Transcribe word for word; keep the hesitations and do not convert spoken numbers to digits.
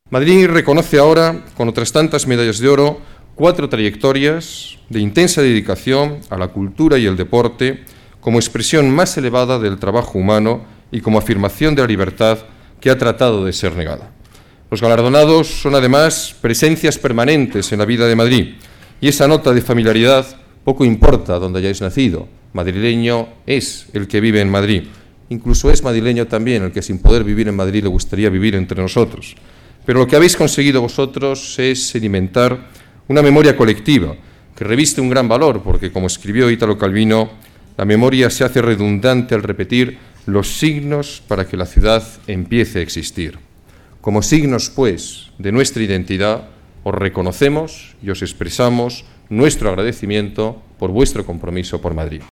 Madrid reconoce ahora, con otras tantas medallas de oro, cuatro trayectorias de intensa dedicación a la cultura y el deporte como expresión más elevada del trabajo humano y como afirmación de la libertad que ha tratado de ser negada. Los galardonados son además presencias permanentes en la vida de Madrid y esa nota de familiaridad poco importa donde hayáis nacido. Madrileño es el que vive en Madrid. Incluso es madrileño también el que sin poder vivir en Madrid le gustaría vivir entre nosotros. Pero lo que habéis conseguido vosotros es sedimentar una memoria colectiva que reviste un gran valor, porque como escribió Italo Calvino, la memoria se hace redundante al repetir los signos para que la ciudad empiece a existir. Como signos, pues, de nuestra identidad, os reconocemos y os expresamos nuestro agradecimiento por vuestro compromiso por Madrid.